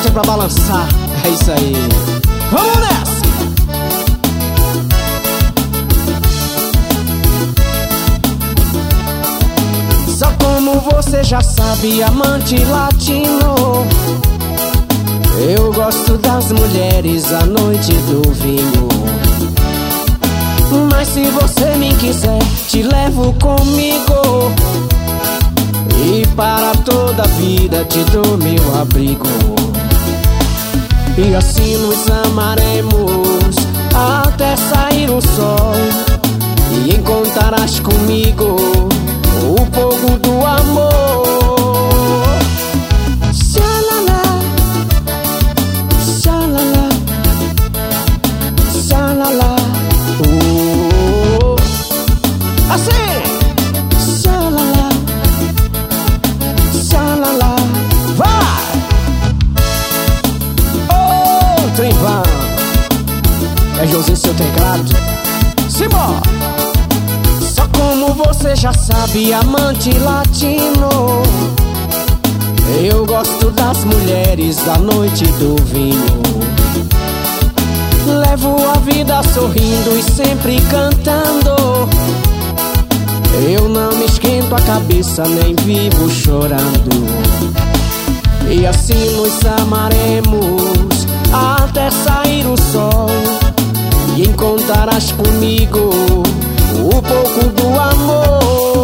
bota pra balançar. É isso aí. Vamos nessa! Só como você já sabe, amante latino, eu gosto das mulheres à noite do vinho. Mas se você me quiser, te levo comigo, e para toda a vida te dou meu abrigo. E assim nos amaremos até sair o sol, e encontrarás comigo o fogo do amor. Xalala, xalala, xalala, assim. Xalala, xalala, vai! Oh, trembão, é Josinho seu teclado. Simbora! Só como você já sabe, amante latino, eu gosto das mulheres da noite do vinho. Levo a vida sorrindo e sempre cantando, eu não me esquento a cabeça nem vivo chorando. E assim nos amaremos até sair o sol, e encontrarás comigo o pouco do amor.